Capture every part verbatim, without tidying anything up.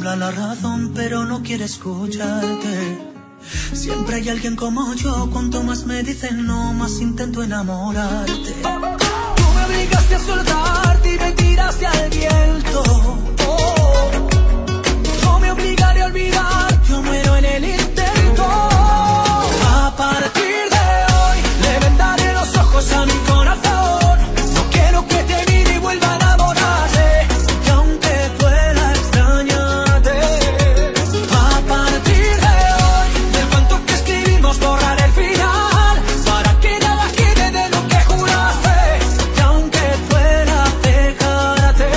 tiembla la razón, pero no quiere escucharte. Siempre hay alguien como yo, cuanto más me dicen no, más intento enamorarte. Tú me obligaste a soltarte y me tiraste al viento. Oh, no me obligaré a olvidarte, yo muero en el intento. A partir de hoy le vendaré los ojos a mi corazón. No quiero que te mire y vuelva a enamorarse, que aunque duela extrañarte. A partir de hoy del cuento que escribimos borraré el final, para que nada quede de lo que juraste, que aunque duela dejarte.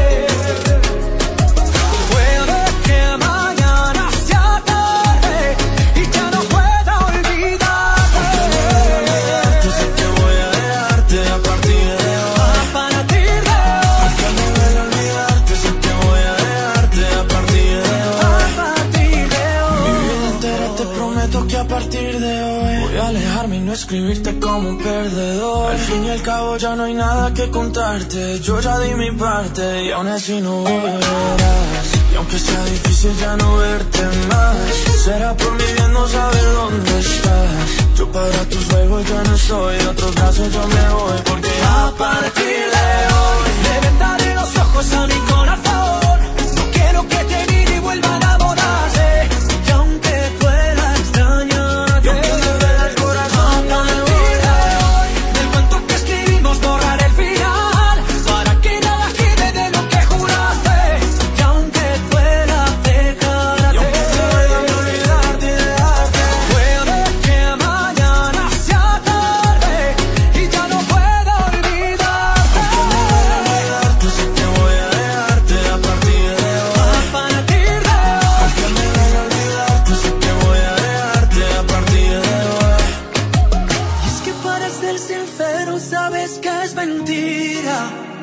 Puede que mañana sea tarde y ya no pueda olvidarte. Yo sé que voy a dejarte a partir de hoy. A partir de hoy, Aunque me duele olvidarte, sé que voy a dejarte a partir de hoy. a partir de hoy. Mi vida entera te prometo que a partir de hoy voy a alejarme y no escribirte como un perdedor. Al fin y al cabo ya no hay nada que contarte. Yo ya di mi parte y aún así no volverás. Y aunque sea difícil ya no verte más, será por mi bien no saber dónde estás. Yo para tus juegos ya no estoy, de otros brazos yo me voy, porque A partir de hoy le vendaré los ojos a mi corazón. No quiero que te mire y vuelva a enamorarse, que aunque duela extrañarte. y aunque me duele el corazón A no me partir voy. de hoy del cuento que escribimos borraré el final, para que nada quede de lo que juraste, que aunque duela dejarte. Y aunque te duela olvidarte y dejarte, Puede que mañana sea tarde y ya no pueda olvidarte. olvidarte, sé que voy a dejarte a partir de hoy. A partir de hoy, Aunque me duele olvidarte, sé que voy a dejarte a partir de hoy. y es que para ser sincero sabes que es mentira.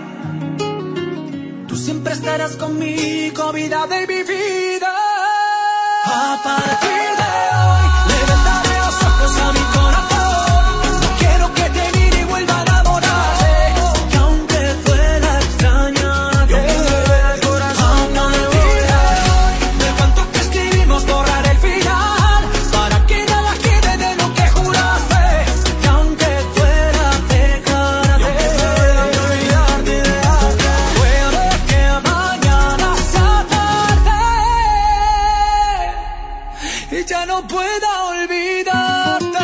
Tú siempre estarás conmigo, vida de mi vida. A partir de hoy le vendaré los ojos a mi corazón. No quiero que te mire y vuelva a enamorarse, que aunque duela extrañarte. Y aunque me duele el corazón no me voy. Del cuento que escribimos borraré el final, para que nada quede de lo que juraste, que aunque duela dejarte. Y aunque me duele olvidarte y dejarte, Puede que mañana sea tarde y ya no pueda olvidarte.